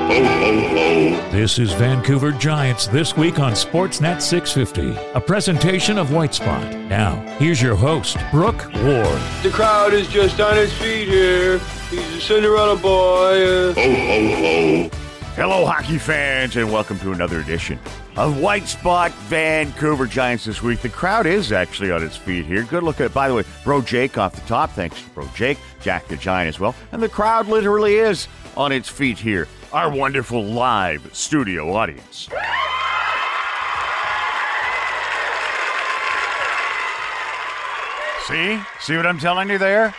This is Vancouver Giants This Week on Sportsnet 650, a presentation of White Spot. Now, here's your host, Brooke Ward. The crowd is just on his feet here. He's a Cinderella boy. Hello, hockey fans, and welcome to another edition of White Spot Vancouver Giants This Week. The crowd is actually on its feet here. Good look at it. By the way, Bro Jake off the top. Thanks to Bro Jake. Jack the Giant as well. And the crowd literally is on its feet here. Our wonderful live studio audience. See what I'm telling you there?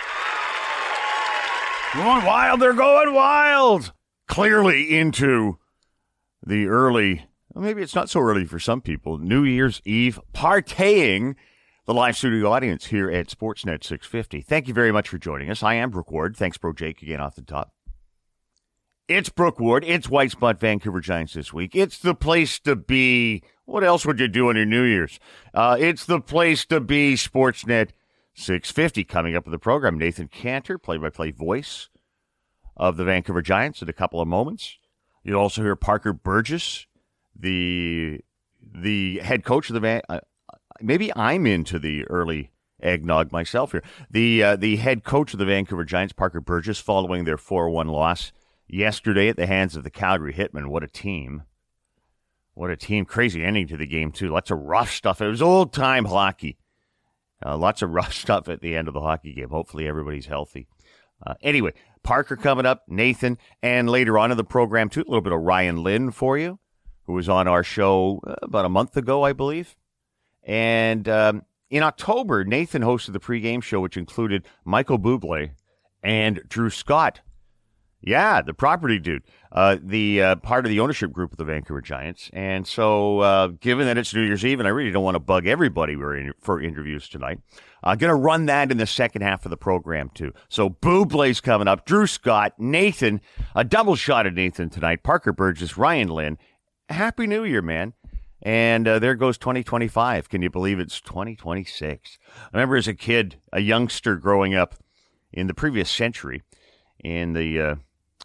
Going wild, they're going wild. Clearly into the early, well, maybe it's not so early for some people, New Year's Eve partying, the live studio audience here at Sportsnet 650. Thank you very much for joining us. I am Brooke Ward. Thanks, Bro Jake, again off the top. It's Brooke Ward. It's White Spot Vancouver Giants This Week. It's the place to be. What else would you do on your New Year's? It's the place to be. Sportsnet 650. Coming up with the program, Nathan Cantor, play-by-play voice of the Vancouver Giants in a couple of moments. You'll also hear Parker Burgess, the head coach of the maybe I'm into the early eggnog myself here. The head coach of the Vancouver Giants, Parker Burgess, following their 4-1 loss yesterday at the hands of the Calgary Hitmen. What a team. What a team. Crazy ending to the game, too. Lots of rough stuff. It was old-time hockey. Lots of rough stuff at the end of the hockey game. Hopefully everybody's healthy. Anyway, Parker coming up, Nathan, and later on in the program, too, a little bit of Ryan Lynn for you, who was on our show about a month ago, I believe. And in October, Nathan hosted the pregame show, which included Michael Bublé and Drew Scott. Yeah, the property dude, the part of the ownership group of the Vancouver Giants. And so given that it's New Year's Eve, and I really don't want to bug everybody for interviews tonight, I'm going to run that in the second half of the program, too. So Bublé's coming up, Drew Scott, Nathan, a double shot of Nathan tonight, Parker Burgess, Ryan Lynn. Happy New Year, man. And there goes 2025. Can you believe it's 2026? I remember as a kid, a youngster growing up in the previous century, in the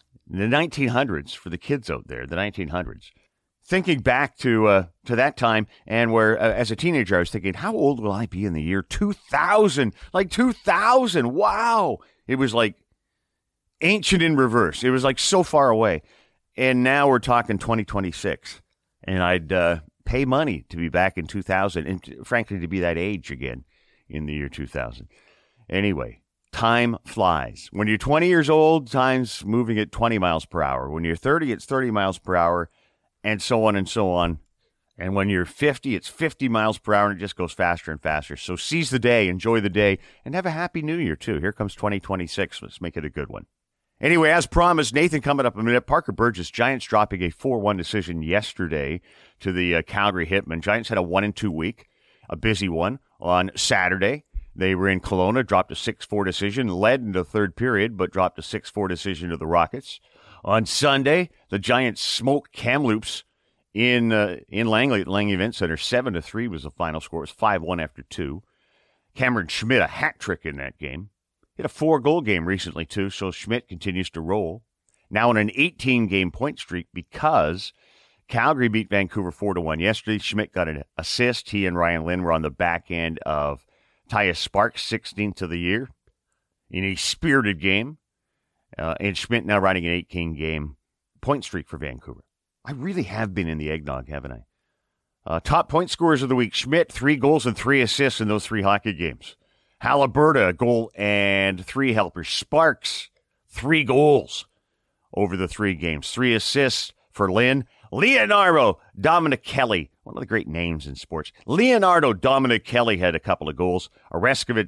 1900s, for the kids out there, the 1900s. Thinking back to that time, and where, as a teenager, I was thinking, how old will I be in the year 2000? Like 2000, wow! It was like ancient in reverse. It was like so far away. And now we're talking 2026. And I'd pay money to be back in 2000, and frankly, to be that age again in the year 2000. Anyway. Time flies. When you're 20 years old, time's moving at 20 miles per hour. When you're 30, it's 30 miles per hour, and so on and so on. And when you're 50, it's 50 miles per hour, and it just goes faster and faster. So seize the day, enjoy the day, and have a happy New Year, too. Here comes 2026. Let's make it a good one. Anyway, as promised, Nathan coming up in a minute. Parker Burgess, Giants dropping a 4-1 decision yesterday to the Calgary Hitmen. Giants had a 1-2 week, a busy one on Saturday. They were in Kelowna, dropped a 6-4 decision, led in the third period, but dropped a 6-4 decision to the Rockets. On Sunday, the Giants smoked Kamloops in Langley at Langley Event Center. 7-3 was the final score. It was 5-1 after 2. Cameron Schmidt, a hat trick in that game. Hit a 4-goal game recently, too, so Schmidt continues to roll. Now on an 18-game point streak because Calgary beat Vancouver 4-1 yesterday. Schmidt got an assist. He and Ryan Lynn were on the back end of Tyus Sparks' 16th of the year in a spirited game. And Schmidt now riding an 18-game point streak for Vancouver. I really have been in the eggnog, haven't I? Top point scorers of the week. Schmidt, 3 goals and 3 assists in those 3 hockey games. Halliburton, a goal and 3 helpers. Sparks, 3 goals over the 3 games. 3 assists for Lynn. Leonardo Dominicelli, one of the great names in sports. Leonardo Dominicelli had a couple of goals. Oreskovich,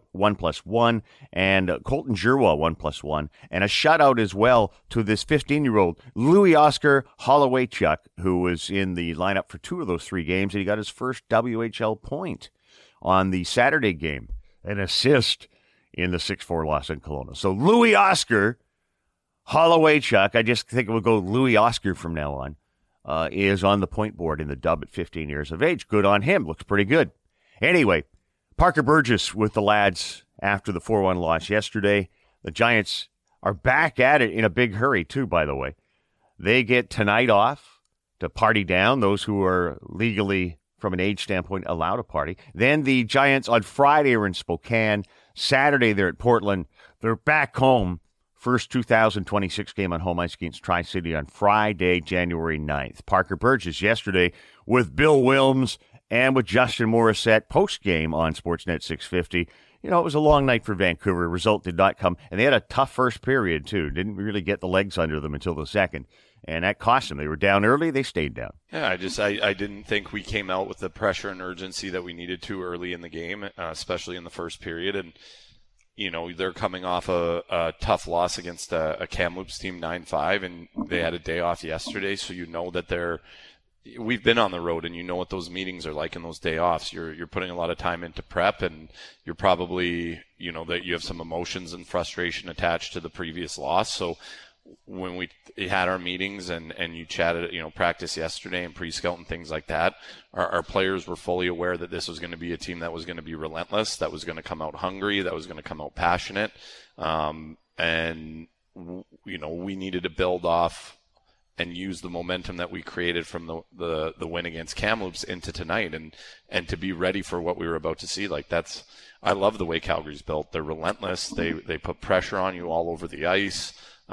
1+1, and Colton Giroux, 1+1, and a shutout as well to this 15-year-old Louis Oscar Holowaychuk, who was in the lineup for 2 of those 3 games, and he got his first WHL point on the Saturday game, an assist in the 6-4 loss in Kelowna. So Louis Oscar Holowaychuk, I just think we'll go Louis Oscar from now on, is on the point board in the dub at 15 years of age. Good on him. Looks pretty good. Anyway, Parker Burgess with the lads after the 4-1 loss yesterday. The Giants are back at it in a big hurry, too, by the way. They get tonight off to party down, those who are legally, from an age standpoint, allowed to party. Then the Giants on Friday are in Spokane. Saturday, they're at Portland. They're back home. First 2026 game on home ice against Tri-City on Friday, January 9th. Parker Burgess yesterday with Bill Wilms and with Justin Morissette post-game on Sportsnet 650. You know, it was a long night for Vancouver. Result did not come. And they had a tough first period, too. Didn't really get the legs under them until the second. And that cost them. They were down early. They stayed down. Yeah, I didn't think we came out with the pressure and urgency that we needed to early in the game, especially in the first period. And, you know, they're coming off a tough loss against a Kamloops team 9-5, and they had a day off yesterday. So you know that we've been on the road, and you know what those meetings are like in those day offs. You're putting a lot of time into prep, and you're probably, you know, that you have some emotions and frustration attached to the previous loss. So when we had our meetings and you chatted, you know, practice yesterday and pre-scout and things like that, our players were fully aware that this was going to be a team that was going to be relentless, that was going to come out hungry, that was going to come out passionate. And, you know, we needed to build off and use the momentum that we created from the win against Kamloops into tonight and to be ready for what we were about to see. Like, I love the way Calgary's built. They're relentless. They put pressure on you all over the ice.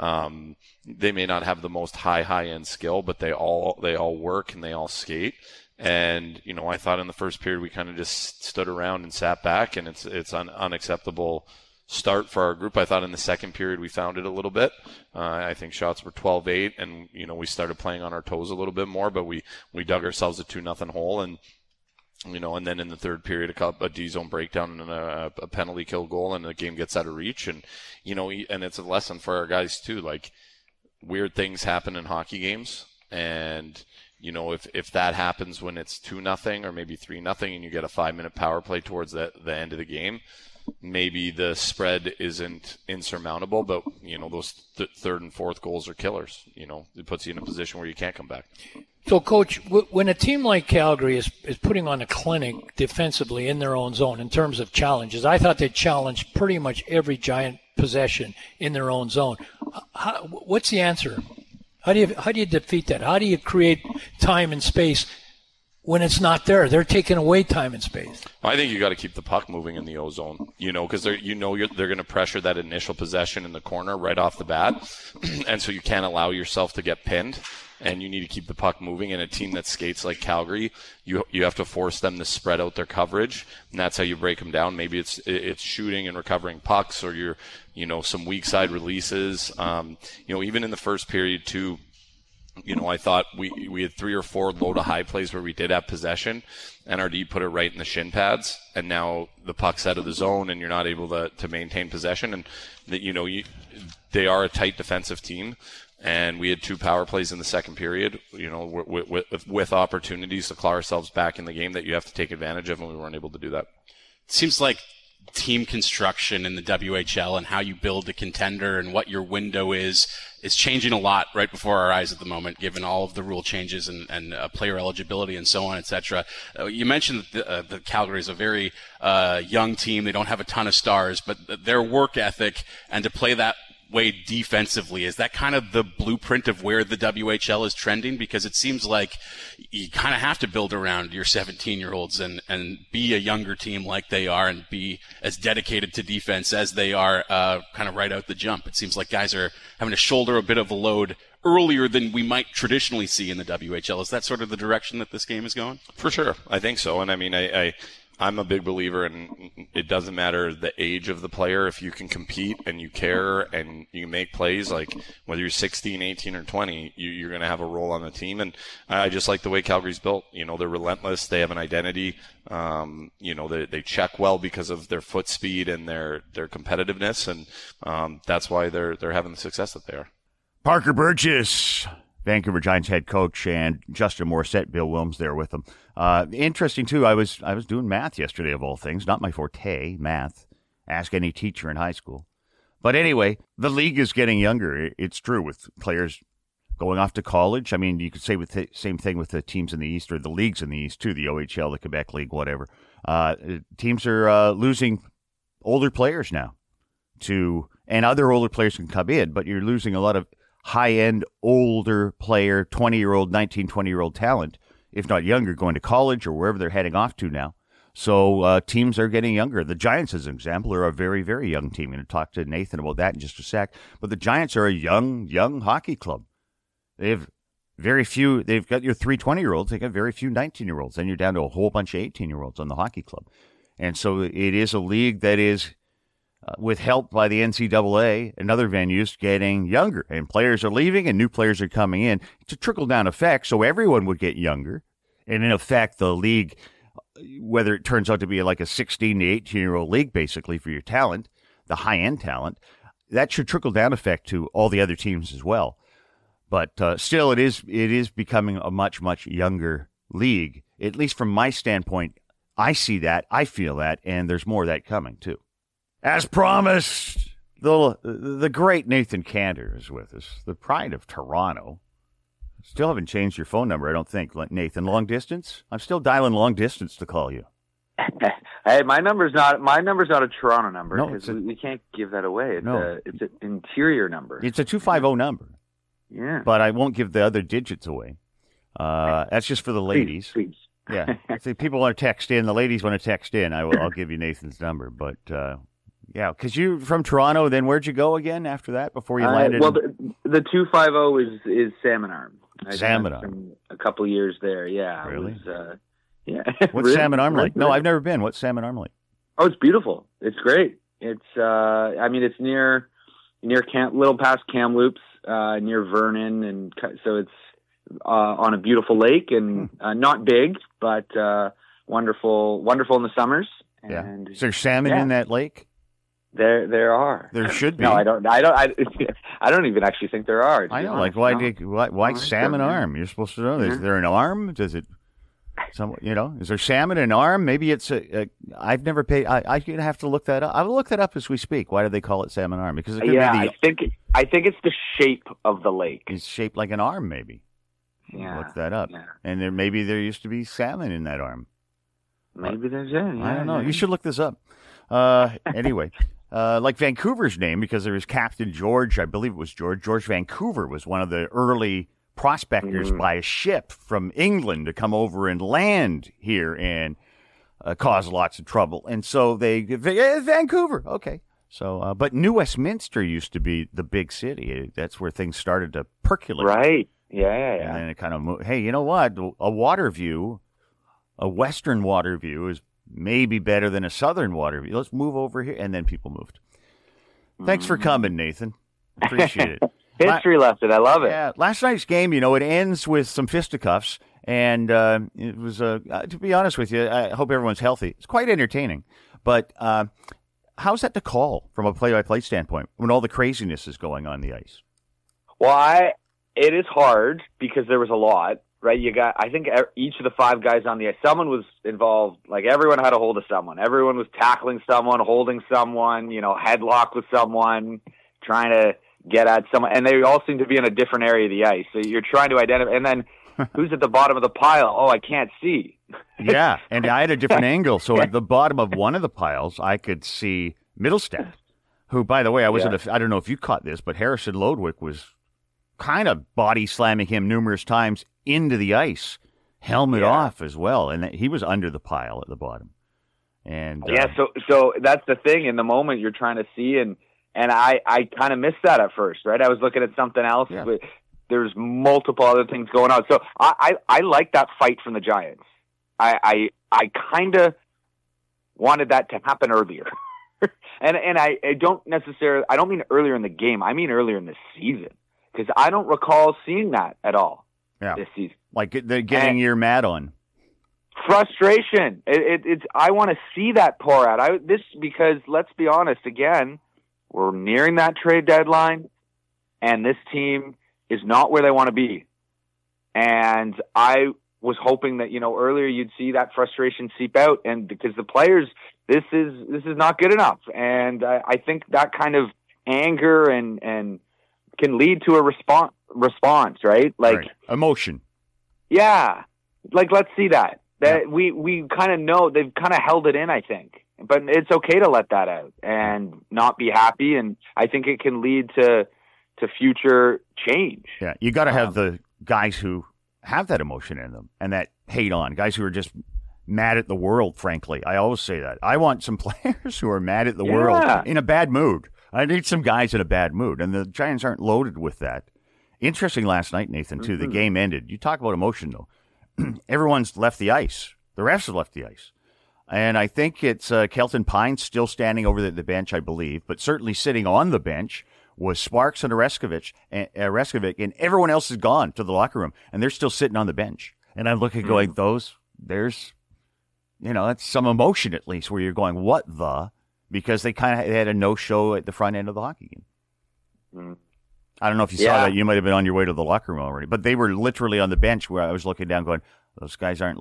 They may not have the most high-end skill, but they all work and they all skate. And, you know, I thought in the first period we kind of just stood around and sat back, and it's an unacceptable start for our group. I thought in the second period we found it a little bit. I think shots were 12-8, and, you know, we started playing on our toes a little bit more, but we dug ourselves a 2-0 hole, and, you know, and then in the third period, a D-zone breakdown and a penalty kill goal, and the game gets out of reach. And, you know, and it's a lesson for our guys too. Like, weird things happen in hockey games, and, you know, if that happens when it's 2-0 or maybe 3-0 and you get a 5-minute power play towards the end of the game, maybe the spread isn't insurmountable, but, you know, those third and fourth goals are killers. You know, it puts you in a position where you can't come back. So, Coach, when a team like Calgary is putting on a clinic defensively in their own zone in terms of challenges, I thought they challenged pretty much every Giant possession in their own zone. What's the answer? How do you defeat that? How do you create time and space when it's not there? They're taking away time and space. I think you got to keep the puck moving in the O zone, you know, because they're going to pressure that initial possession in the corner right off the bat, and so you can't allow yourself to get pinned. And you need to keep the puck moving. In a team that skates like Calgary, you have to force them to spread out their coverage, and that's how you break them down. Maybe it's shooting and recovering pucks, or some weak side releases. Even in the first period too, you know, I thought we had 3 or 4 low to high plays where we did have possession, and our D put it right in the shin pads, and now the puck's out of the zone, and you're not able to maintain possession. And they are a tight defensive team. And we had 2 power plays in the second period, you know, with opportunities to claw ourselves back in the game that you have to take advantage of, and we weren't able to do that. It seems like team construction in the WHL and how you build a contender and what your window is changing a lot right before our eyes at the moment, given all of the rule changes and player eligibility and so on, etc. You mentioned that the Calgary is a very young team. They don't have a ton of stars, but their work ethic and to play that way defensively, is that kind of the blueprint of where the WHL is trending? Because it seems like you kind of have to build around your 17-year-olds and be a younger team like they are and be as dedicated to defense as they are kind of right out the jump. It seems like guys are having to shoulder a bit of a load earlier than we might traditionally see in the WHL. Is that sort of the direction that this game is going? For sure. I think so. And I mean, I'm a big believer in it doesn't matter the age of the player. If you can compete and you care and you make plays, like whether you're 16, 18, or 20, you're going to have a role on the team. And I just like the way Calgary's built. You know, they're relentless. They have an identity. They check well because of their foot speed and their competitiveness. And that's why they're having the success that they are. Parker Burgess, Vancouver Giants head coach, and Justin Morissette, Bill Wilms there with them. Interesting, too, I was doing math yesterday, of all things. Not my forte, math. Ask any teacher in high school. But anyway, the league is getting younger. It's true, with players going off to college. I mean, you could say with the same thing with the teams in the East, or the leagues in the East, too, the OHL, the Quebec League, whatever. Teams are losing older players now, and other older players can come in, but you're losing a lot of high-end, older player, 20-year-old, 19, 20-year-old talent, if not younger, going to college or wherever they're heading off to now. So teams are getting younger. The Giants, as an example, are a very, very young team. I'm going to talk to Nathan about that in just a sec. But the Giants are a young hockey club. They have very few. They've got your 3 20-year-olds. They got very few 19-year-olds. Then you're down to a whole bunch of 18-year-olds on the hockey club. And so it is a league that is, with help by the NCAA and other venues, getting younger. And players are leaving and new players are coming in. It's a trickle-down effect, so everyone would get younger. And in effect, the league, whether it turns out to be like a 16 to 18-year-old league, basically, for your talent, the high-end talent, that should trickle-down effect to all the other teams as well. But still, it is becoming a much, much younger league. At least from my standpoint, I see that, I feel that, and there's more of that coming, too. As promised, the great Nathan Cantor is with us, the pride of Toronto. Still haven't changed your phone number, I don't think, Nathan. Long distance? I'm still dialing long distance to call you. Hey, my number's not a Toronto number, No, because we can't give that away. It's an interior number. It's a 250 number. Yeah. But I won't give the other digits away. That's just for the ladies. Please. Yeah. If people want to text in, the ladies want to text in, I'll give you Nathan's number. But, yeah, because you're from Toronto, then where'd you go again after that before you landed? Well, the 250 is Salmon Arm. Salmon Arm. A couple years there, yeah. Really? Yeah. What's Salmon Arm like? No, I've never been. What's Salmon Arm like? Oh, it's beautiful. It's great. It's it's near little past Kamloops, near Vernon, and so it's on a beautiful lake, and not big, but wonderful in the summers. And, Is there salmon in that lake? There are. There should be. No, I don't even actually think there are. I know. Like, why Salmon Arm? You're supposed to know. Is there an arm? Does it? Is there salmon and arm? Maybe it's I've never paid. I'm gonna have to look that up. I'll look that up as we speak. Why do they call it Salmon Arm? Because it could be I think it's the shape of the lake. It's shaped like an arm, maybe. Yeah. Look that up. Yeah. And there used to be salmon in that arm. Maybe there's any. I don't know. You should look this up. Anyway. Like Vancouver's name, because there was Captain George, I believe it was George Vancouver was one of the early prospectors by a ship from England to come over and land here and cause lots of trouble. And so Vancouver, okay. So, but New Westminster used to be the big city. That's where things started to percolate. Right. Yeah. And then it kind of moved. Hey, you know what? A water view, a western water view is maybe better than a southern water view. Let's move over here. And then people moved. Thanks for coming, Nathan. Appreciate it. History lesson. I love it. Yeah. Last night's game, it ends with some fisticuffs. And it was, to be honest with you, I hope everyone's healthy. It's quite entertaining. But how's that to call from a play-by-play standpoint when all the craziness is going on the ice? Well, it is hard because there was a lot. Right, I think each of the 5 guys on the ice, someone was involved, like everyone had a hold of someone. Everyone was tackling someone, holding someone, headlock with someone, trying to get at someone. And they all seem to be in a different area of the ice. So you're trying to identify. And then who's at the bottom of the pile? Oh, I can't see. Yeah, and I had a different angle. So at the bottom of one of the piles, I could see Middlestat, who, by the way, I don't know if you caught this, but Harrison Lodwick was kind of body slamming him numerous times into the ice, helmet off as well, and he was under the pile at the bottom. And so that's the thing. In the moment, you're trying to see, and I kind of missed that at first, right? I was looking at something else. Yeah. But there's multiple other things going on. So I like that fight from the Giants. I kind of wanted that to happen earlier, and I don't necessarily. I don't mean earlier in the game. I mean earlier in the season, because I don't recall seeing that at all. Yeah. This season. Like they're getting your mad on. Frustration. It's. I want to see that pour out. Because let's be honest. Again, we're nearing that trade deadline, and this team is not where they want to be. And I was hoping that earlier you'd see that frustration seep out, and because the players, this is not good enough, and I think that kind of anger and can lead to a response, right? Like right. Emotion. Yeah. Like, let's see that. We kind of know they've kind of held it in, I think, but it's okay to let that out and not be happy. And I think it can lead to to future change. Yeah, you got to have the guys who have that emotion in them and that hate on, guys who are just mad at the world, frankly. I always say that. I want some players who are mad at the world in a bad mood. I need some guys in a bad mood, and the Giants aren't loaded with that. Interesting last night, Nathan, too. The game ended. You talk about emotion, though. Everyone's left the ice. The refs have left the ice. And I think it's Kelton Pine still standing over the bench, I believe, but certainly sitting on the bench was Sparks and Oreskovic, and everyone else is gone to the locker room, and they're still sitting on the bench. And I'm looking going, there's, that's some emotion at least where you're going, what the? Because they had a no-show at the front end of the hockey game. I don't know if you saw that. You might have been on your way to the locker room already. But they were literally on the bench where I was looking down going, those guys aren't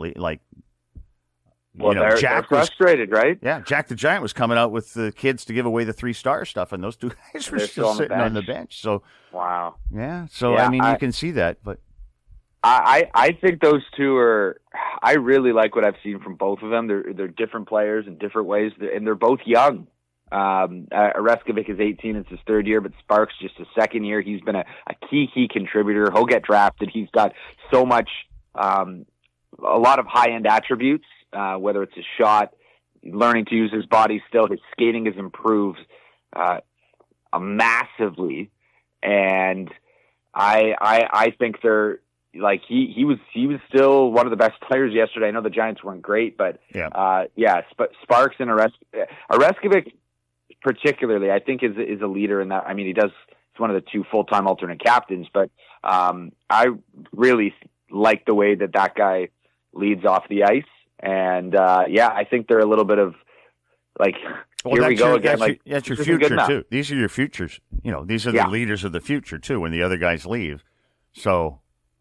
they're frustrated, right? Yeah, Jack the Giant was coming out with the kids to give away the 3-star stuff, and those two guys were still sitting on the bench. So, wow. Yeah, so, I mean, you can see that. But I think those two are – I really like what I've seen from both of them. They're different players in different ways, and they're both young. Oreskovic is 18. It's his third year, but Sparks just his second year. He's been a key contributor. He'll get drafted. He's got so much a lot of high-end attributes, whether it's his shot, learning to use his body still. His skating has improved massively, and I think they're – like he was still one of the best players yesterday. I know the Giants weren't great, but Sparks and Oreskovic particularly, I think is a leader in that. I mean, he's one of the two full-time alternate captains, but I really like the way that guy leads off the ice. And I think they're a little bit of like, here we go again. That's your future too. These are your futures. These are the leaders of the future too when the other guys leave. So.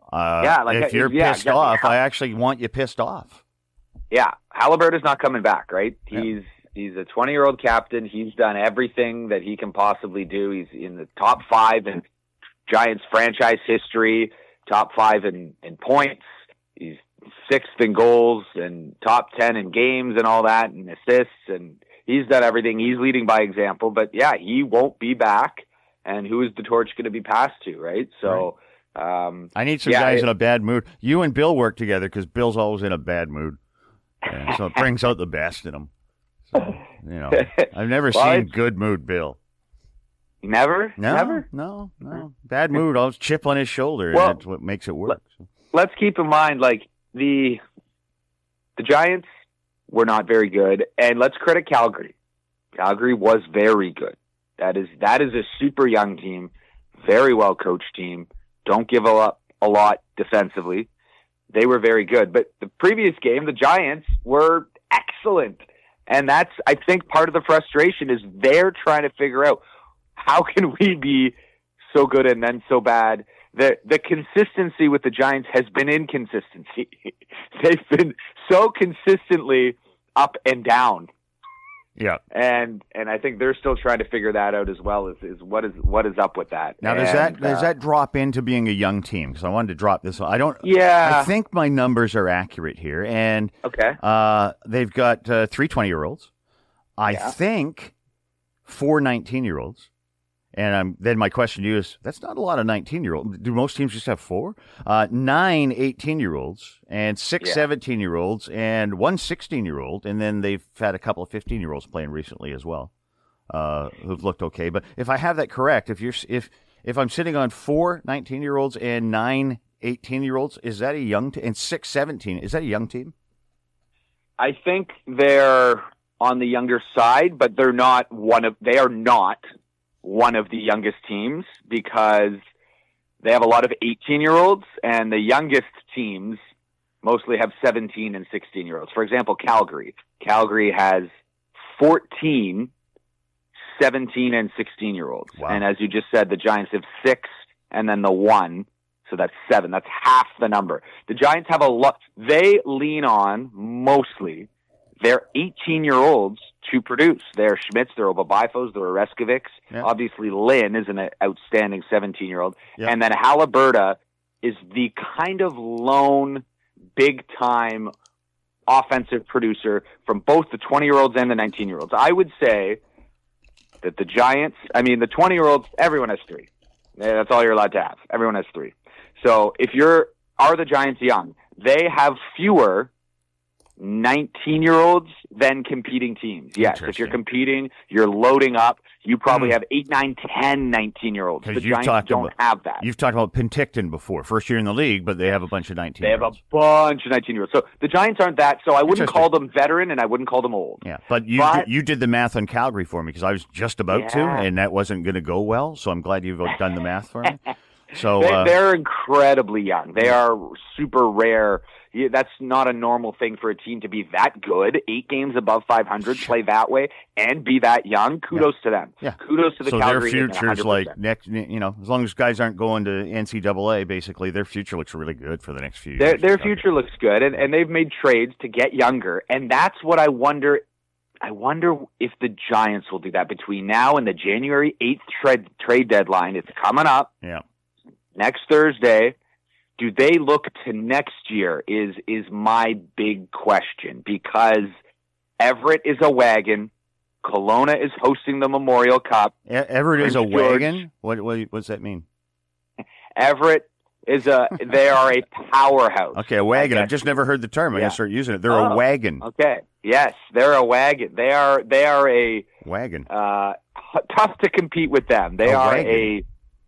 If you're pissed off, I actually want you pissed off. Yeah, Halliburton's not coming back, right? He's a 20-year-old captain. He's done everything that he can possibly do. He's in the top 5 in Giants franchise history, top 5 in points. He's 6th in goals and top 10 in games and all that, and assists. And he's done everything. He's leading by example. But, he won't be back. And who is the torch going to be passed to, right? So... Right. I need some guys in a bad mood. You and Bill work together because Bill's always in a bad mood. So it brings out the best in him. So, I've never seen good mood Bill. Never? No. Bad mood, always chip on his shoulder. And that's what makes it work. Let's keep in mind, like, the Giants were not very good. And let's credit Calgary. Calgary was very good. That is a super young team, very well coached team. Don't give up a lot defensively. They were very good. But the previous game, the Giants were excellent. And that's, I think, part of the frustration is they're trying to figure out how can we be so good and then so bad. The consistency with the Giants has been inconsistency. They've been so consistently up and down. Yeah, and I think they're still trying to figure that out as well. Is what is up with that? Now, does that drop into being a young team? Because I wanted to drop this. I think my numbers are accurate here, and they've got 3 20-year-olds. I think 4 19-year-olds. And then my question to you is, that's not a lot of 19-year-olds. Do most teams just have 4? 9 18-year-olds and 6 17-year-olds and 1 16-year-old. And then they've had a couple of 15-year-olds playing recently as well, who've looked okay. But if I have that correct, if I'm sitting on 4 19-year-olds and 9 18-year-olds, is that a young team? And 6 17, is that a young team? I think they're on the younger side, but they are not one of the youngest teams because they have a lot of 18-year-olds, and the youngest teams mostly have 17 and 16-year-olds. For example, Calgary. Calgary has 14 17 and 16-year-olds. Wow. And as you just said, the Giants have 6 and then the 1. So that's 7. That's half the number. The Giants have a lot. They lean on mostly their 18-year-olds to produce. They're Schmitz, they're Obabifos, they're Oreskovics. Yeah. Obviously, Lynn is an outstanding 17-year-old. Yeah. And then Halliburton is the kind of lone, big-time offensive producer from both the 20-year-olds and the 19-year-olds. I would say that the Giants, the 20-year-olds, everyone has 3. That's all you're allowed to have. Everyone has 3. So if are the Giants young? They have fewer 19-year-olds than competing teams. Yes, if you're competing, you're loading up. You probably have 8, 9, 10 19-year-olds. The Giants don't have that. You've talked about Penticton before, first year in the league, but they have a bunch of 19-year-olds. They have a bunch of 19-year-olds. So the Giants aren't that. So I wouldn't call them veteran, and I wouldn't call them old. Yeah, but you did the math on Calgary for me because I was just about to, and that wasn't going to go well. So I'm glad you've done the math for me. So they're incredibly young. They are super rare. That's not a normal thing for a team to be that good. 8 games above 500, play that way, and be that young. Kudos to them. Yeah. Kudos to the Calgary. So their future's like next. As long as guys aren't going to NCAA, basically their future looks really good for the next few years. Their future looks good, and they've made trades to get younger, and that's what I wonder. I wonder if the Giants will do that between now and the January 8th trade deadline. It's coming up. Yeah. Next Thursday. Do they look to next year is my big question, because Everett is a wagon. Kelowna is hosting the Memorial Cup. Everett is a wagon? What's that mean? Everett is they are a powerhouse. Okay, a wagon. I've just never heard the term. I'm going to start using it. They're a wagon. Okay. Yes, they're a wagon. They are a wagon. Tough to compete with them. They are wagon.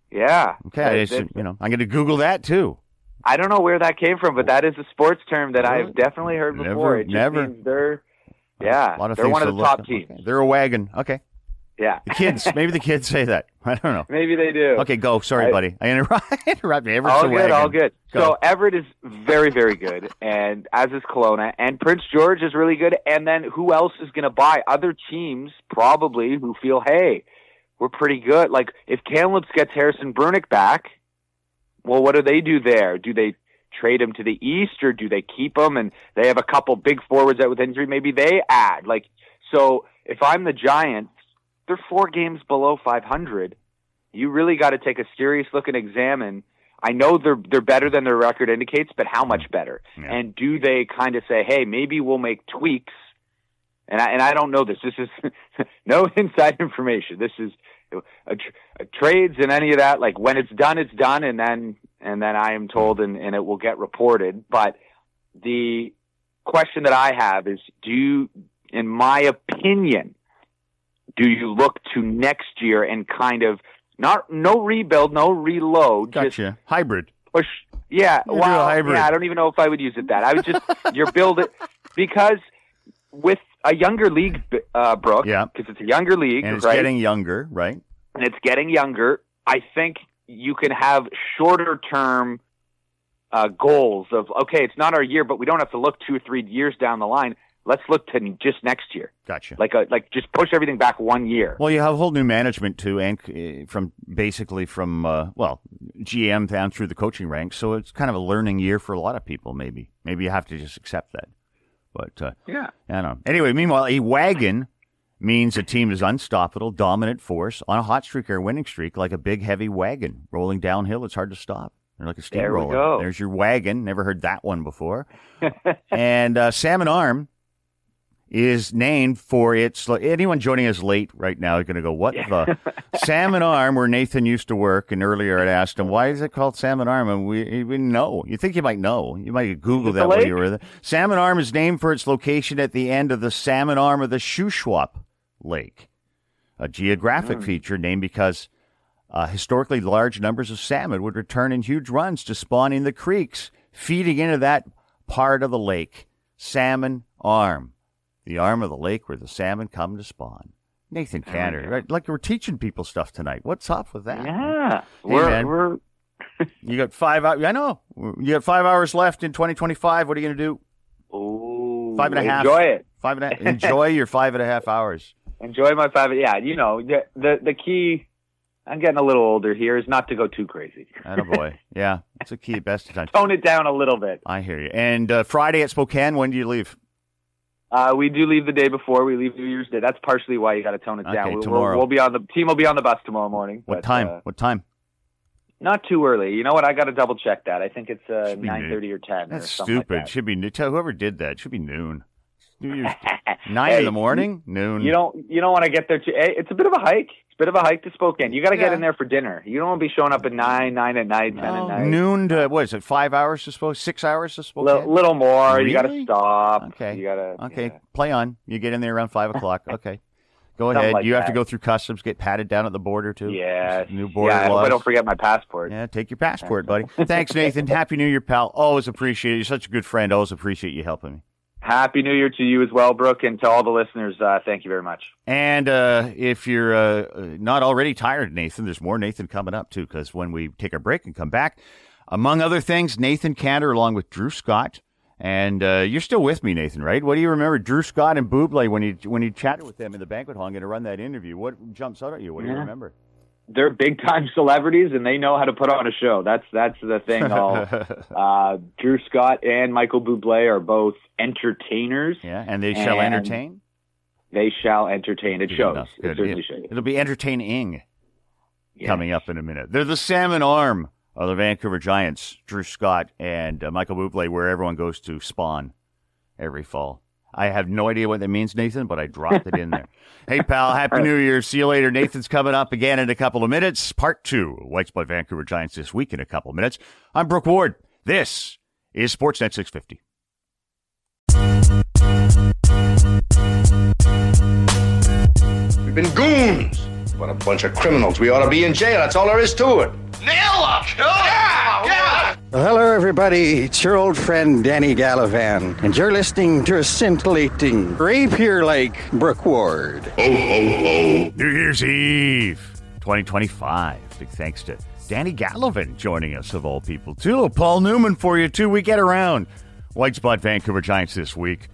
Okay, I'm going to Google that too. I don't know where that came from, but that is a sports term that I've definitely heard before. It just means they're one of the top teams. Okay. They're a wagon. Okay. Yeah. Maybe the kids say that. I don't know. Maybe they do. Okay, go. Sorry, buddy. I interrupted you. All good. Go. So Everett is very, very good, and as is Kelowna, and Prince George is really good. And then who else is going to buy? Other teams probably who feel, hey, we're pretty good. Like if Kamloops gets Harrison Brunick back, well, what do they do there? Do they trade him to the east, or do they keep him? And they have a couple big forwards out with injury. Maybe they add. So if I'm the Giants, they're 4 games below 500. You really got to take a serious look and examine. I know they're better than their record indicates, but how much better? Yeah. And do they kind of say, hey, maybe we'll make tweaks? And I don't know this. This is no inside information. This is trades and any of that. Like when it's done, and then I am told, and it will get reported. But the question that I have is, in my opinion, do you look to next year and kind of no rebuild, no reload, gotcha. Just hybrid push? Yeah, hybrid. Yeah, I don't even know if I would use it that. I would just you're building because with a younger league, Brooke. Yeah, because it's a younger league, and it's right? getting younger, right? And it's getting younger. I think you can have shorter term goals of, okay, it's not our year, but we don't have to look 2 or 3 years down the line. Let's look to just next year. Gotcha. Like just push everything back 1 year. Well, you have a whole new management too, and from GM down through the coaching ranks. So it's kind of a learning year for a lot of people. Maybe you have to just accept that. But yeah, I don't know. Anyway, meanwhile, a wagon means a team is unstoppable, dominant force on a hot streak or a winning streak, like a big heavy wagon rolling downhill. It's hard to stop. They're like a steamroller. There we go. There's your wagon. Never heard that one before. And Salmon Arm is named for its. Anyone joining us late right now is going to go, what the? Salmon Arm, where Nathan used to work, and earlier I'd asked him, why is it called Salmon Arm? And we didn't know. You think you might know. You might Google that when you were there. Salmon Arm is named for its location at the end of the salmon arm of the Shuswap Lake, a geographic feature named because historically large numbers of salmon would return in huge runs to spawn in the creeks, feeding into that part of the lake. Salmon Arm. The arm of the lake where the salmon come to spawn. Nathan Cantor, right? Like we're teaching people stuff tonight. What's up with that? Yeah, hey, we're you got 5 hours. I know. You got 5 hours left in 2025. What are you going to do? Oh, 5.5. Enjoy it. 5.5. Enjoy your 5.5 hours. Enjoy my 5. Yeah, the key. I'm getting a little older here. Is not to go too crazy. Attaboy. Yeah, it's a key. Best of time. Tone it down a little bit. I hear you. And Friday at Spokane. When do you leave? We do leave the day before. We leave New Year's Day. That's partially why you got to tone it down. Tomorrow. We'll be on the team. Will be on the bus tomorrow morning. What time? What time? Not too early. You know what? I got to double check that. I think it's 9:30 or 10. That's or something stupid. Like that. Should be whoever did that. Should be noon. 9 in the morning, noon. You don't want to get there. It's a bit of a hike. a bit of a hike to Spokane. You got to get in there for dinner. You don't want to be showing up at 9 at night, 10 at night. Noon to, what is it, 5 hours to Spokane? 6 hours to Spokane? Little more. Really? You got to stop. Okay. You gotta, okay, play on. You get in there around 5 o'clock. Okay. Go ahead. Like you have to go through customs, get patted down at the border, too. Yeah. New border I hope laws. I don't forget my passport. Yeah, take your passport, buddy. Thanks, Nathan. Happy New Year, pal. Always appreciate it. You're such a good friend. Always appreciate you helping me. Happy New Year to you as well, Brooke, and to all the listeners. Thank you very much. And if you're not already tired, Nathan, there's more Nathan coming up, too, because when we take a break and come back, among other things, Nathan Cantor along with Drew Scott. And you're still with me, Nathan, right? What do you remember, Drew Scott and Buble, when you chatted with them in the banquet hall? I'm going to run that interview. What jumps out at you? What do you remember? They're big-time celebrities, and they know how to put on a show. That's the thing. Drew Scott and Michael Bublé are both entertainers. Yeah, and they shall entertain? They shall entertain. It shows. It certainly shows. It'll be entertaining coming up in a minute. They're the salmon arm of the Vancouver Giants, Drew Scott and Michael Bublé, where everyone goes to spawn every fall. I have no idea what that means, Nathan, but I dropped it in there. Hey, pal, Happy New Year. See you later. Nathan's coming up again in a couple of minutes. Part 2, White Spot Vancouver Giants this week in a couple of minutes. I'm Brooke Ward. This is Sportsnet 650. We've been goons. What a bunch of criminals. We ought to be in jail. That's all there is to it. Nail them! Yeah! Well, hello, everybody. It's your old friend, Danny Gallivan, and you're listening to a scintillating, rapier-like Brooke Ward. Ho, ho, ho. New Year's Eve, 2025. Big thanks to Danny Gallivan joining us, of all people, too. Paul Newman for you, too. We get around White Spot Vancouver Giants this week.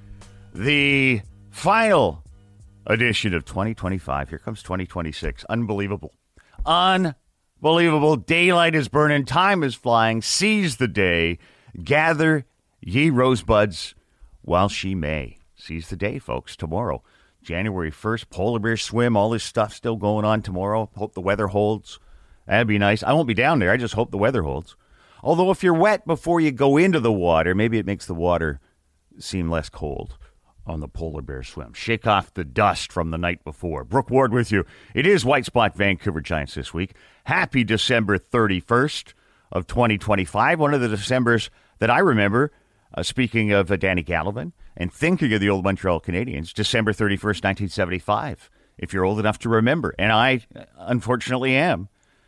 The final edition of 2025. Here comes 2026. Unbelievable. Unbelievable. Daylight is burning. Time is flying. Seize the day. Gather ye rosebuds while she may. Seize the day, folks. Tomorrow, January 1st, polar bear swim. All this stuff still going on tomorrow. Hope the weather holds. That'd be nice. I won't be down there. I just hope the weather holds. Although if you're wet before you go into the water, maybe it makes the water seem less cold on the polar bear swim. Shake off the dust from the night before. Brooke Ward with you. It is White Spot Vancouver Giants this week. Happy December 31st of 2025. One of the Decembers that I remember, speaking of Danny Gallivan and thinking of the old Montreal Canadiens, December 31st, 1975, if you're old enough to remember. And I, unfortunately, am.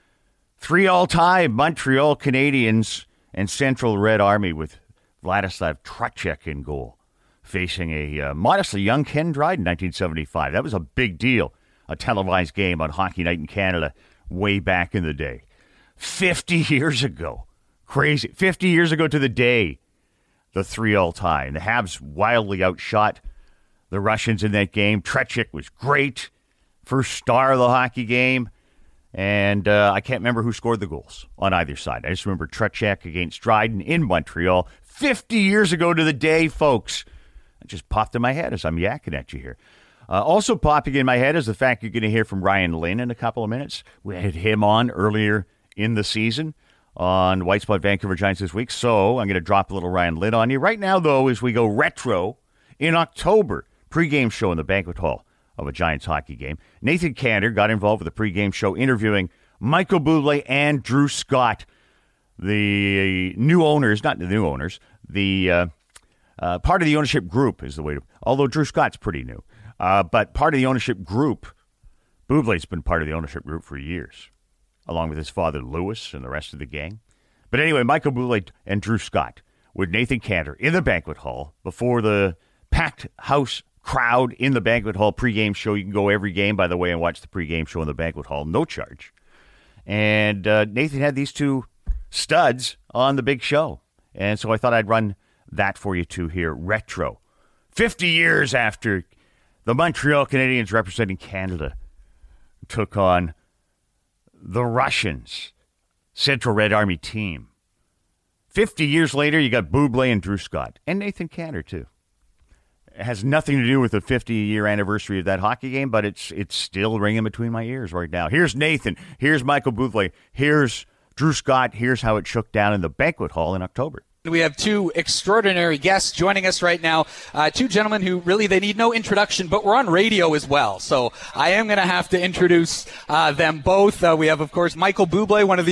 3 all-time Montreal Canadiens and Central Red Army with Vladislav Tretiak in goal, facing a modestly young Ken Dryden in 1975. That was a big deal, a televised game on Hockey Night in Canada way back in the day. 50 years ago. Crazy. 50 years ago to the day, the 3 all-time. The Habs wildly outshot the Russians in that game. Tretiak was great. First star of the hockey game. And I can't remember who scored the goals on either side. I just remember Tretiak against Dryden in Montreal 50 years ago to the day, folks. It just popped in my head as I'm yakking at you here. Also popping in my head is the fact you're going to hear from Ryan Lynn in a couple of minutes. We had him on earlier in the season on White Spot Vancouver Giants this week. So I'm going to drop a little Ryan Lynn on you. Right now, though, as we go retro in October, pregame show in the banquet hall of a Giants hockey game. Nathan Cantor got involved with the pregame show interviewing Michael Bublé and Drew Scott, the new owners, not the new owners, the part of the ownership group is the way to, although Drew Scott's pretty new, but part of the ownership group. Bublé's been part of the ownership group for years, along with his father Louis and the rest of the gang. But anyway, Michael Bublé and Drew Scott with Nathan Cantor in the banquet hall before the packed house crowd in the banquet hall pregame show. You can go every game, by the way, and watch the pregame show in the banquet hall, no charge. And Nathan had these two studs on the big show. And so I thought I'd run that for you too here, retro. 50 years after the Montreal Canadiens representing Canada took on the Russians, Central Red Army team. 50 years later, you got Bublé and Drew Scott, and Nathan Cantor too. It has nothing to do with the 50-year anniversary of that hockey game, but it's still ringing between my ears right now. Here's Nathan. Here's Michael Bublé. Here's Drew Scott. Here's how it shook down in the banquet hall in October. We have two extraordinary guests joining us right now. Two gentlemen who really, they need no introduction, but we're on radio as well. So I am going to have to introduce them both. We have, of course, Michael Bublé, one of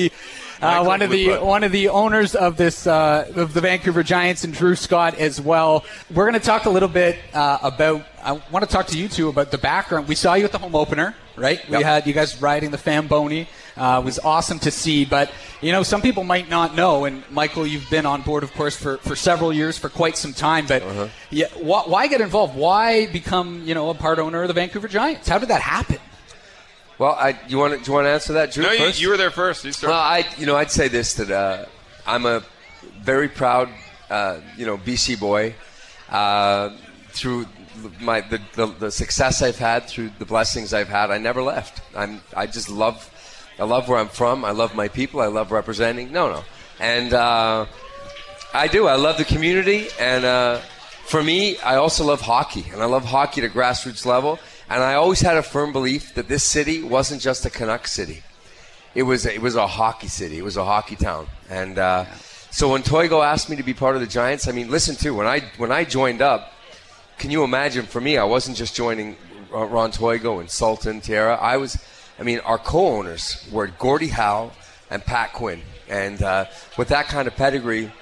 the owners of this of the Vancouver Giants, and Drew Scott as well. We're going to talk a little bit about. I want to talk to you two about the background. We saw you at the home opener, right? Yep. We had you guys riding the Famboni. It was awesome to see, but some people might not know. And Michael, you've been on board, of course, for several years, for quite some time. But why get involved? Why become a part owner of the Vancouver Giants? How did that happen? Well, do you want to answer that, Drew? No, first? You were there first. You started. Well, I'd say this, that I'm a very proud, BC boy. Through the success I've had, through the blessings I've had, I never left. I love where I'm from. I love my people. I love representing. And I do. I love the community. And for me, I also love hockey. And I love hockey at a grassroots level. And I always had a firm belief that this city wasn't just a Canucks city. It was a hockey city. It was a hockey town. And so when Toigo asked me to be part of the Giants, listen to, when I joined up, can you imagine, for me, I wasn't just joining Ron Toigo and Sultan, Tierra. Our co-owners were Gordie Howe and Pat Quinn. And with that kind of pedigree,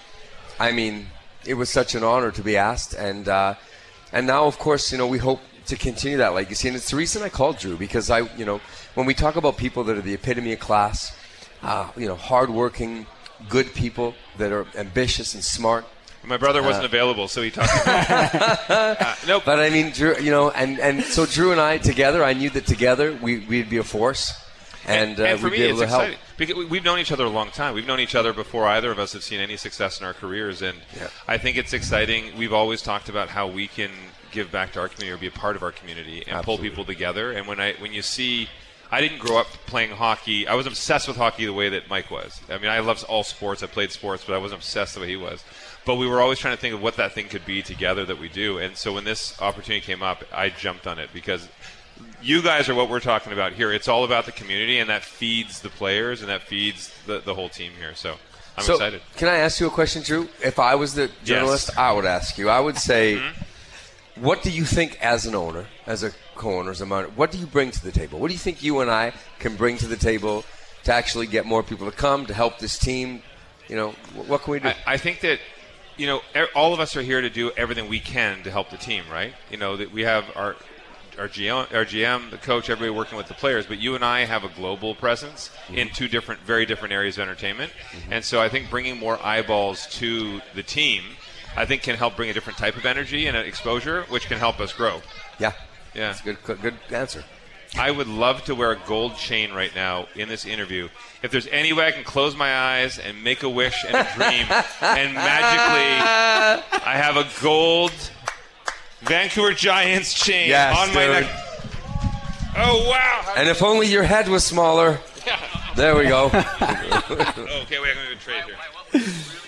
it was such an honor to be asked. And now, of course, we hope to continue that legacy. And it's the reason I called Drew, because when we talk about people that are the epitome of class, hardworking, good people that are ambitious and smart. My brother wasn't available, so he talked about nope. But Drew, and so Drew and I together, I knew that together we'd be a force, and for we'd me, be able it's to help. exciting because we've known each other a long time. We've known each other before either of us have seen any success in our careers, and I think it's exciting. We've always talked about how we can give back to our community or be a part of our community and pull people together. And when you see. I didn't grow up playing hockey. I was obsessed with hockey the way that Mike was. I loved all sports. I played sports, but I wasn't obsessed the way he was. But we were always trying to think of what that thing could be together that we do. And so when this opportunity came up, I jumped on it because you guys are what we're talking about here. It's all about the community, and that feeds the players, and that feeds the whole team here. So I'm excited. Can I ask you a question, Drew? If I was the journalist, I would ask you. I would say, what do you think as an owner, as a co-owners, what do you bring to the table? What do you think you and I can bring to the table to actually get more people to come, to help this team? What can we do? I think that, all of us are here to do everything we can to help the team, right? That we have our GM, the coach, everybody working with the players, but you and I have a global presence in two very different areas of entertainment. And so I think bringing more eyeballs to the team, I think can help bring a different type of energy and exposure, which can help us grow. Yeah. Yeah, that's a good answer. I would love to wear a gold chain right now in this interview. If there's any way I can close my eyes and make a wish and a dream, and magically I have a gold Vancouver Giants chain on my neck. Oh, wow. And if only your head was smaller. Yeah. There we go. Okay, wait, I'm going to trade here.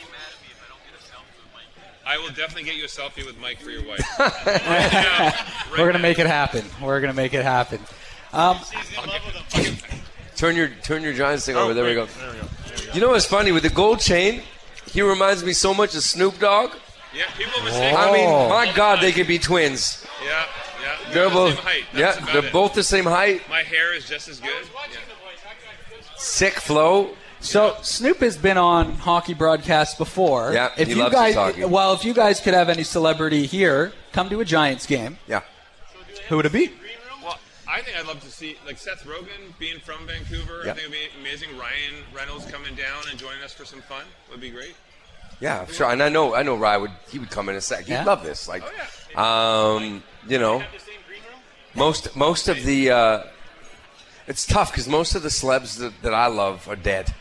I will definitely get you a selfie with Mike for your wife. We're going to make it happen. Turn your Giants thing over. There we go. You know what's funny? With the gold chain, he reminds me so much of Snoop Dogg. Yeah, people mistake. My God, they could be twins. Yeah. They're both the same height. they're both the same height. My hair is just as good. Yeah. Sick flow. So Snoop has been on hockey broadcasts before. Yeah, he loves his hockey. Well, if you guys could have any celebrity here come to a Giants game, who would it be? Well, I think I'd love to see Seth Rogen being from Vancouver. I think it'd be amazing. Ryan Reynolds coming down and joining us for some fun would be great. Yeah, sure. And I know Ryan would come in a sec. He'd love this. Most of the it's tough because most of the celebs that I love are dead.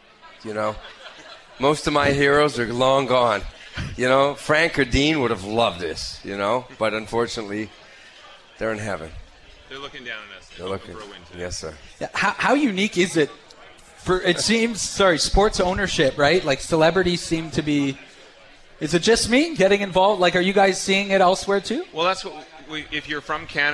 Most of my heroes are long gone. Frank or Dean would have loved this, but unfortunately, they're in heaven. They're looking down on us. They're looking for a win today. Yes, sir. Yeah, how unique is it sports ownership, right? Like celebrities seem to be. Is it just me getting involved? Are you guys seeing it elsewhere too? Well, that's what if you're from Canada,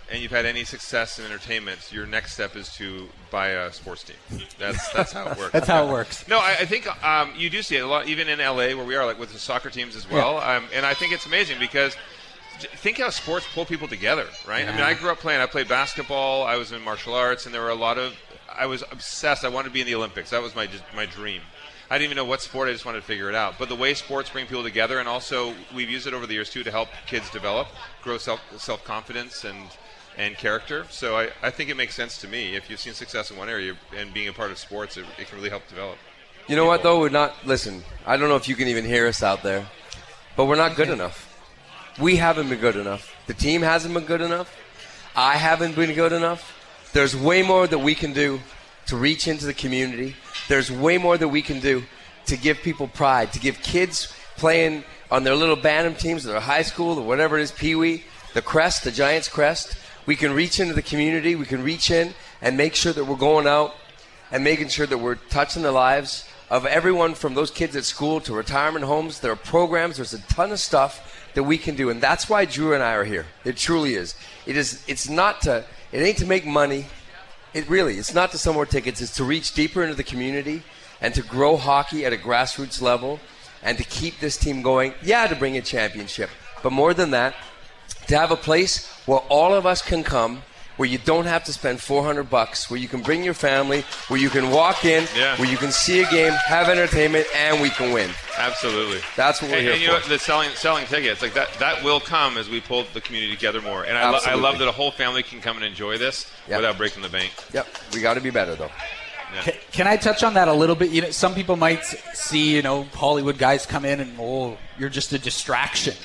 and you've had any success in entertainment, your next step is to buy a sports team. That's how it works. That's how it works. No, I think you do see it a lot, even in LA where we are, like with the soccer teams as well. Yeah. And I think it's amazing because think how sports pull people together, right? Yeah. I mean, I grew up I played basketball, I was in martial arts, and there were I was obsessed. I wanted to be in the Olympics. That was my dream. I didn't even know what sport. I just wanted to figure it out. But the way sports bring people together, and also we've used it over the years too to help kids develop, grow self-confidence and character. So I think it makes sense to me. If you've seen success in one area and being a part of sports, it can really help develop. You know what, though? Listen, I don't know if you can even hear us out there, but we're not good enough. We haven't been good enough. The team hasn't been good enough. I haven't been good enough. There's way more that we can do to reach into the community. There's way more that we can do to give people pride, to give kids playing on their little Bantam teams, their high school, or whatever it is, Pee-wee, the crest, the Giants crest. We can reach into the community. We can reach in and make sure that we're going out and making sure that we're touching the lives of everyone from those kids at school to retirement homes. There are programs. There's a ton of stuff that we can do, and that's why Drew and I are here. It truly is. It ain't to make money. It's not to sell more tickets. It's to reach deeper into the community and to grow hockey at a grassroots level and to keep this team going. Yeah, to bring a championship. But more than that, to have a place where all of us can come, where you don't have to spend $400, where you can bring your family, where you can walk in, where you can see a game, have entertainment, and we can win. Absolutely. That's what we're here for. And you know, the selling tickets, like that will come as we pull the community together more. And I love that a whole family can come and enjoy this without breaking the bank. Yep. We got to be better, though. Yeah. Can I touch on that a little bit? You know, some people might see, Hollywood guys come in and, you're just a distraction.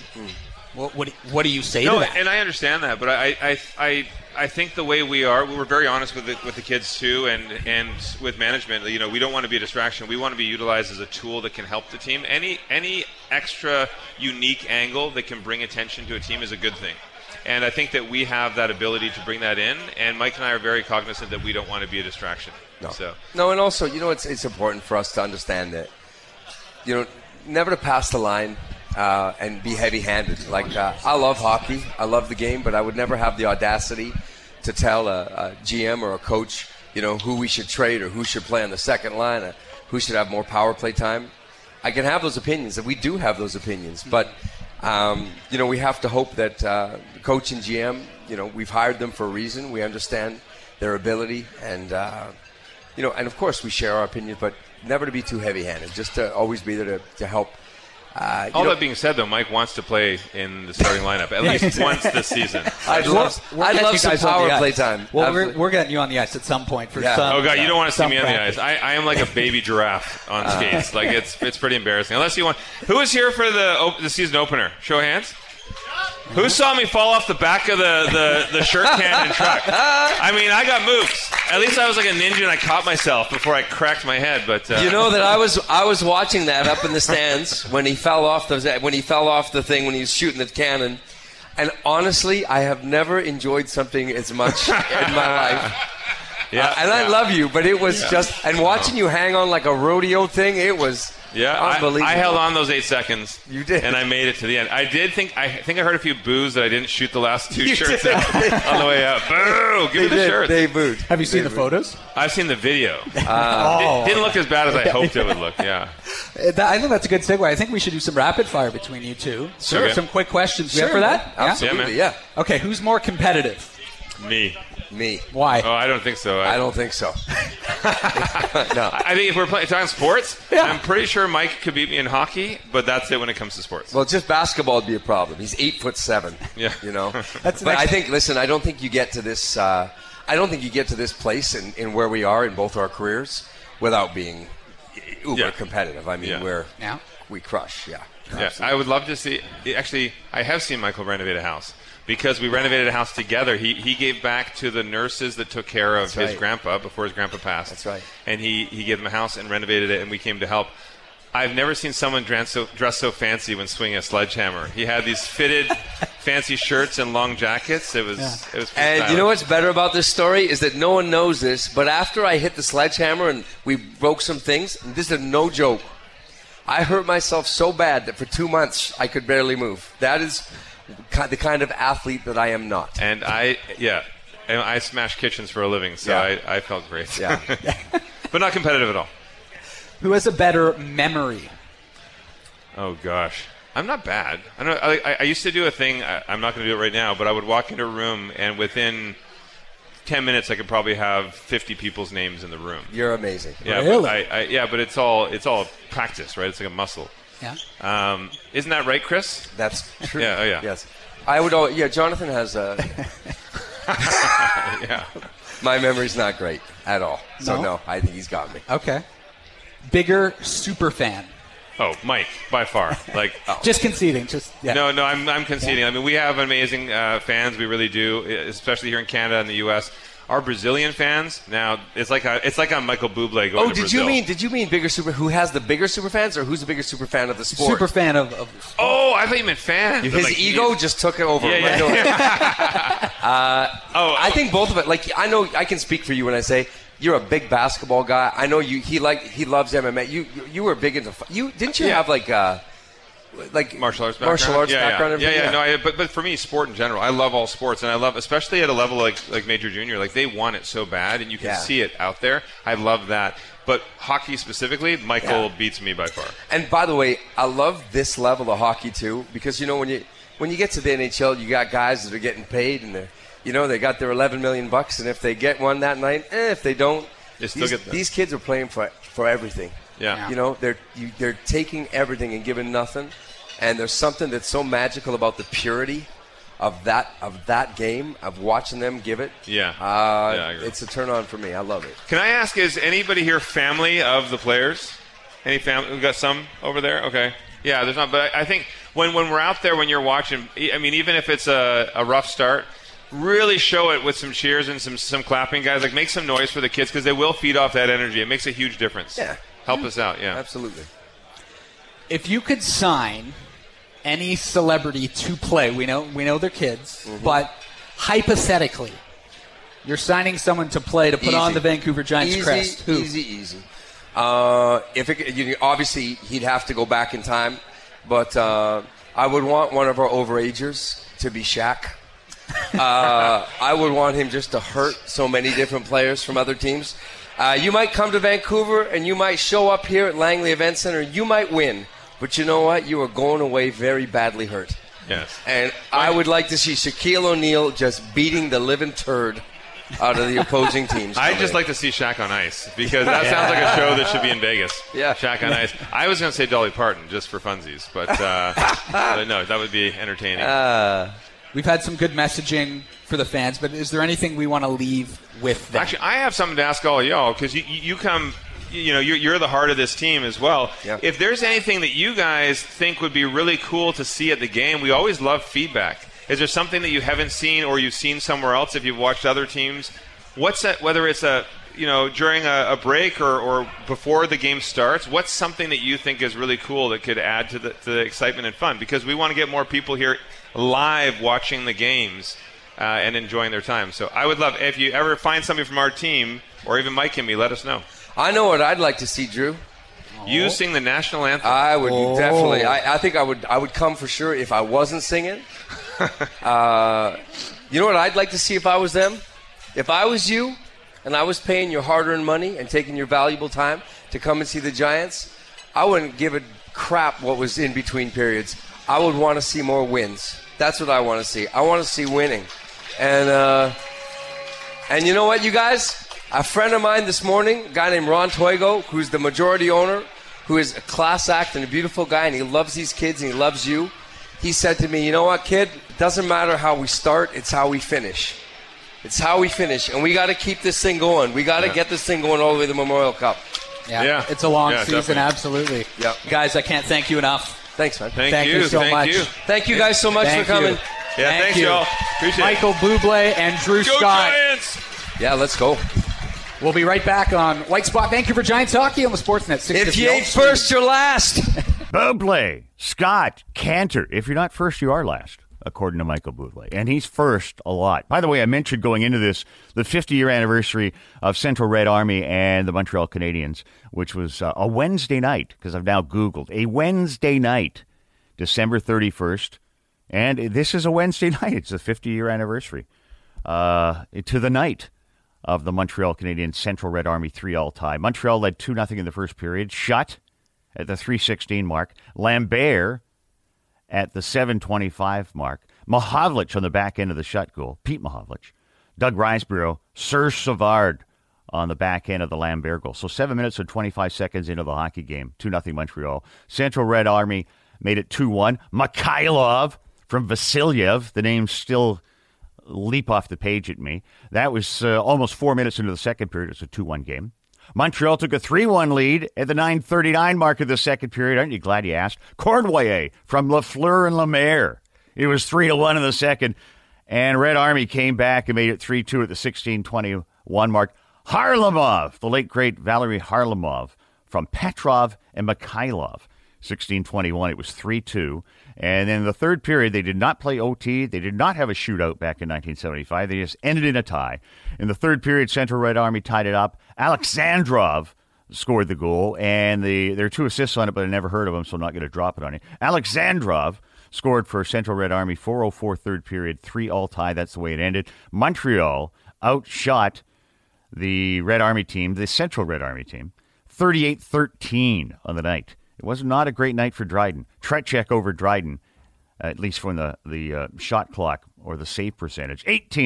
What do you say to that? And I understand that, but I think the way we were very honest with the kids too, and with management. We don't want to be a distraction. We want to be utilized as a tool that can help the team. Any extra unique angle that can bring attention to a team is a good thing. And I think that we have that ability to bring that in. And Mike and I are very cognizant that we don't want to be a distraction. No, and also, it's important for us to understand that, never to pass the line. And be heavy-handed. Like, I love hockey. I love the game, but I would never have the audacity to tell a GM or a coach, who we should trade or who should play on the second line or who should have more power play time. I can have those opinions, and we do have those opinions. But, we have to hope that the coach and GM, we've hired them for a reason. We understand their ability. And, and of course we share our opinions, but never to be too heavy-handed. Just to always be there to help. All that being said, though, Mike wants to play in the starting lineup at least once this season. I'd love some power play time. Well, we're getting you on the ice at some point for some. Oh God, you don't want to see me on the ice. I am like a baby giraffe on skates. Like it's pretty embarrassing. Unless you want. Who is here for the season opener? Show of hands. Who saw me fall off the back of the shirt cannon truck? I mean, I got moves. At least I was like a ninja and I caught myself before I cracked my head. But that I was watching that up in the stands when he fell off the thing when he was shooting the cannon. And honestly, I have never enjoyed something as much in my life. I love you, but it was just and watching you hang on like a rodeo thing. It was. Yeah, unbelievable. I held on those 8 seconds. You did, and I made it to the end. I think I heard a few boos that I didn't shoot the last 2 shirts on the way out. Boo! Give me the shirts. They booed. Have you seen the photos? I've seen the video. It didn't look as bad as I hoped it would look. Yeah, I think that's a good segue. I think we should do some rapid fire between you two. Sure. Some quick questions. You up for that? Absolutely. Yeah. Okay. Who's more competitive? Me. Why? Oh, I don't think so. I don't think so. No. I think if we're talking sports, I'm pretty sure Mike could beat me in hockey, but that's it when it comes to sports. Well, just basketball would be a problem. He's 8'7". Yeah. But I think, listen, I don't think you get to this. I don't think you get to this place in where we are in both our careers without being uber competitive. I mean, we crush. Yeah. I would love to see. Actually, I have seen Michael renovate a house. Because we renovated a house together. He gave back to the nurses that took care of his grandpa before his grandpa passed. That's right. And he gave them a house and renovated it, and we came to help. I've never seen someone dress so fancy when swinging a sledgehammer. He had these fitted, fancy shirts and long jackets. It was And stylish. you know what's better about this story is that no one knows this, but after I hit the sledgehammer and we broke some things, and this is no joke, I hurt myself so bad that for 2 months I could barely move. That is the kind of athlete that I am not. And I smash kitchens for a living, so I felt great. Yeah. But not competitive at all. Who has a better memory? Oh, gosh. I'm not bad. I used to do a thing. I'm not going to do it right now, but I would walk into a room, and within 10 minutes, I could probably have 50 people's names in the room. You're amazing. Yeah, really? But it's all practice, right? It's like a muscle. Yeah. Isn't that right, Chris? That's true. Yeah. Oh, yeah. Yes. Jonathan has yeah. My memory's not great at all. So, no, I think he's got me. Okay. Bigger super fan. Oh, Mike, by far. Just conceding. No, I'm conceding. I mean, we have amazing fans. We really do, especially here in Canada and the U.S. Our Brazilian fans now, it's like a Michael Bublé going to Brazil. Did you mean bigger super? Who has the bigger super fans, or who's the bigger super fan of the sport? Super fan of the sport. Oh, I thought you meant fan. His ego just took it over. I think both of it. I know I can speak for you when I say you're a big basketball guy. I know you. He loves MMA. You were big into. Didn't you have martial arts background? No, but for me, sport in general, I love all sports, and I love, especially at a level like Major Junior, they want it so bad, and you can see it out there. I love that. But hockey specifically, Michael beats me by far. And by the way, I love this level of hockey too, because when you get to the NHL, you got guys that are getting paid, and they got their $11 million, and if they get one that night, if they don't, these kids are playing for everything. Yeah. They're taking everything and giving nothing, and there's something that's so magical about the purity of that game, of watching them give it. I agree. It's a turn on for me. I love it. Can I ask, is anybody here family of the players? Any family? We've got some over there. Okay. Yeah, there's not. But I think when we're out there, when you're watching, I mean, even if it's a rough start, really show it with some cheers and some clapping, guys. Make some noise for the kids, because they will feed off that energy. It makes a huge difference. Yeah. Help us out, yeah. Absolutely. If you could sign any celebrity to play, we know they're kids, but hypothetically, you're signing someone to play to put on the Vancouver Giants crest. Who? Easy. Obviously, he'd have to go back in time, but I would want one of our overagers to be Shaq. I would want him just to hurt so many different players from other teams. You might come to Vancouver and you might show up here at Langley Event Center. You might win, but you know what? You are going away very badly hurt. Yes. And I would like to see Shaquille O'Neal just beating the living turd out of the opposing teams. I'd just like to see Shaq on Ice, because that sounds like a show that should be in Vegas. Yeah. Shaq on Ice. I was going to say Dolly Parton just for funsies, but no, that would be entertaining. We've had some good messaging for the fans, but is there anything we want to leave with them? Actually, I have something to ask all of y'all, because you come, you're the heart of this team as well. Yeah. If there's anything that you guys think would be really cool to see at the game, we always love feedback. Is there something that you haven't seen or you've seen somewhere else if you've watched other teams? What's that, whether it's during a break or before the game starts, what's something that you think is really cool that could add to the excitement and fun? Because we want to get more people here live watching the games and enjoying their time. So I would love, if you ever find somebody from our team, or even Mike and me, let us know. I know what I'd like to see, Drew. You sing the national anthem. I would definitely. I think I would come for sure if I wasn't singing. You know what I'd like to see if I was them? If I was you and I was paying your hard-earned money and taking your valuable time to come and see the Giants, I wouldn't give a crap what was in between periods. I would want to see more wins. That's what I want to see. I want to see winning. And you know what, you guys? A friend of mine this morning, a guy named Ron Toigo, who's the majority owner, who is a class act and a beautiful guy, and he loves these kids and he loves you. He said to me, you know what, kid? It doesn't matter how we start, it's how we finish. It's how we finish, and we got to keep this thing going. We got to get this thing going all the way to the Memorial Cup. Yeah. It's a long season, definitely. Absolutely. Yeah. Guys, I can't thank you enough. Thanks, man. Thank you so much. Thank you guys so much for coming. Yeah, thanks, y'all. Appreciate Michael Bublé and Drew Go Scott. Giants! Yeah, let's go. We'll be right back on White Spot Vancouver Giants hockey on the Sportsnet 650. If you ain't first, you're last. Bublé, Scott, Cantor. If you're not first, you are last, according to Michael Bublé. And he's first a lot. By the way, I mentioned going into this, the 50-year anniversary of Central Red Army and the Montreal Canadiens, which was a Wednesday night, because I've now Googled. A Wednesday night, December 31st, And this is a Wednesday night. It's the 50-year anniversary to the night of the Montreal Canadiens Central Red Army 3-all tie. Montreal led 2-0 in the first period, shut at the 3:16 mark. Lambert at the 7:25 mark. Mahovlich on the back end of the shut goal. Pete Mahovlich. Doug Riseborough. Serge Savard on the back end of the Lambert goal. So 7 minutes and 25 seconds into the hockey game. 2-0 Montreal. Central Red Army made it 2-1. Mikhailov from Vasilyev. The names still leap off the page at me. That was almost 4 minutes into the second period. It's a 2-1 game. Montreal took a 3-1 lead at the 9:39 mark of the second period. Aren't you glad you asked? Cournoyer from Lafleur and Lemaire. It was 3-1 in the second. And Red Army came back and made it 3-2 at the 16:21 mark. Harlamov, the late, great Valery Harlamov from Petrov and Mikhailov. 16:21, it was 3-2. And then in the third period, they did not play OT. They did not have a shootout back in 1975. They just ended in a tie. In the third period, Central Red Army tied it up. Alexandrov scored the goal, and there are 2 assists on it, but I never heard of him, so I'm not going to drop it on you. Alexandrov scored for Central Red Army, 4:04 third period, 3-all tie. That's the way it ended. Montreal outshot the Red Army team, the Central Red Army team, 38-13 on the night. It was not a great night for Dryden. Tretiak over Dryden, at least from the shot clock or the save percentage.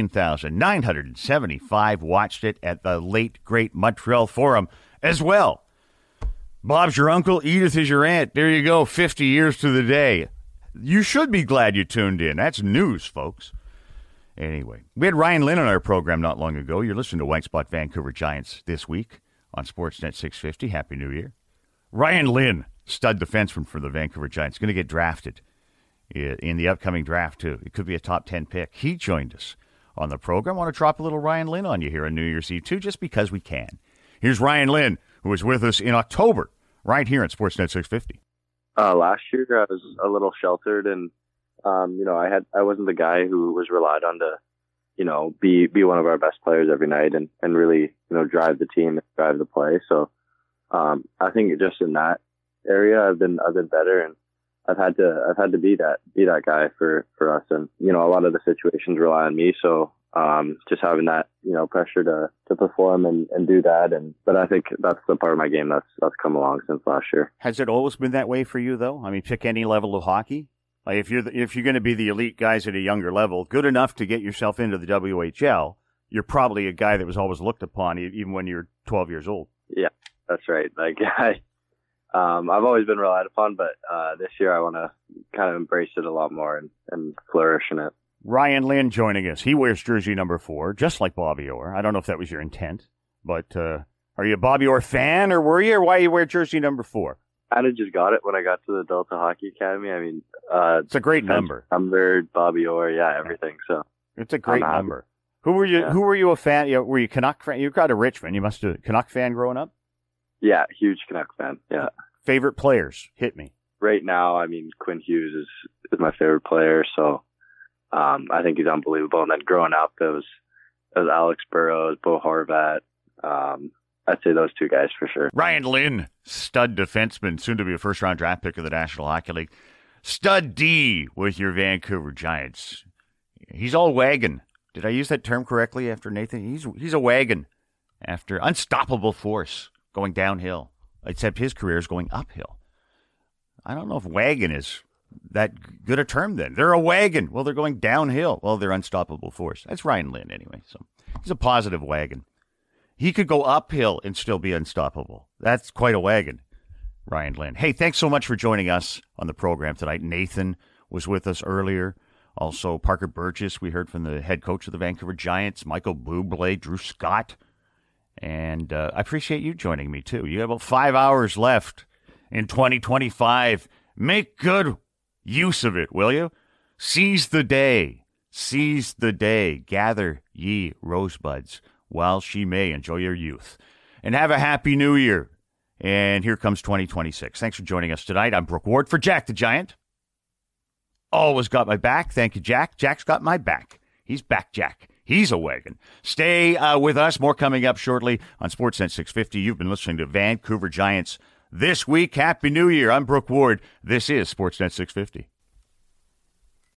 18,975 watched it at the late, great Montreal Forum as well. Bob's your uncle, Edith is your aunt. There you go, 50 years to the day. You should be glad you tuned in. That's news, folks. Anyway, we had Ryan Lynn on our program not long ago. You're listening to White Spot Vancouver Giants this week on Sportsnet 650. Happy New Year. Ryan Lynn, stud defenseman for the Vancouver Giants, going to get drafted in the upcoming draft, too. It could be a top 10 pick. He joined us on the program. I want to drop a little Ryan Lynn on you here on New Year's Eve, too, just because we can. Here's Ryan Lynn, who was with us in October, right here at Sportsnet 650. Last year, I was a little sheltered, and I wasn't the guy who was relied on to, be one of our best players every night and really, drive the team and drive the play. So I think just in that area, I've been better, and I've had to be that guy for us. And a lot of the situations rely on me, so just having that pressure to perform and do that. But I think that's the part of my game that's come along since last year. Has it always been that way for you, though? I mean, pick any level of hockey. Like if you're going to be the elite guys at a younger level, good enough to get yourself into the WHL, you're probably a guy that was always looked upon, even when you're 12 years old. Yeah, that's right. Like I've always been relied upon, but this year I want to kind of embrace it a lot more and flourish in it. Ryan Lynn joining us. He wears jersey number 4, just like Bobby Orr. I don't know if that was your intent, but are you a Bobby Orr fan, or were you, or why you wear jersey number 4? I just got it when I got to the Delta Hockey Academy. I mean, it's a great number. Bobby Orr, yeah, everything. So it's a great number. Who were you? Who were you a fan? Were you Canuck fan? You got a Richmond. You must have Canuck fan growing up. Yeah, huge Canuck fan. Yeah. Favorite players? Hit me. Right now, I mean, Quinn Hughes is my favorite player. So I think he's unbelievable. And then growing up, it was Alex Burrows, Bo Horvat. I'd say those 2 guys for sure. Ryan Lynn, stud defenseman, soon to be a first-round draft pick of the National Hockey League. Stud D with your Vancouver Giants. He's all wagon. Did I use that term correctly after Nathan? He's a wagon after unstoppable force going downhill, except his career is going uphill. I don't know if wagon is that good a term then. They're a wagon. Well, they're going downhill. Well, they're unstoppable force. That's Ryan Lynn anyway. So he's a positive wagon. He could go uphill and still be unstoppable. That's quite a wagon, Ryan Lynn. Hey, thanks so much for joining us on the program tonight. Nathan was with us earlier. Also, Parker Burgess, we heard from the head coach of the Vancouver Giants, Michael Bublé, Drew Scott. And I appreciate you joining me, too. You have about 5 hours left in 2025. Make good use of it, will you? Seize the day. Seize the day. Gather ye rosebuds while she may. Enjoy your youth. And have a happy new year. And here comes 2026. Thanks for joining us tonight. I'm Brooke Ward for Jack the Giant. Always got my back. Thank you, Jack. Jack's got my back. He's back, Jack. He's a wagon. Stay with us. More coming up shortly on Sportsnet 650. You've been listening to Vancouver Giants This Week. Happy New Year. I'm Brooke Ward. This is Sportsnet 650.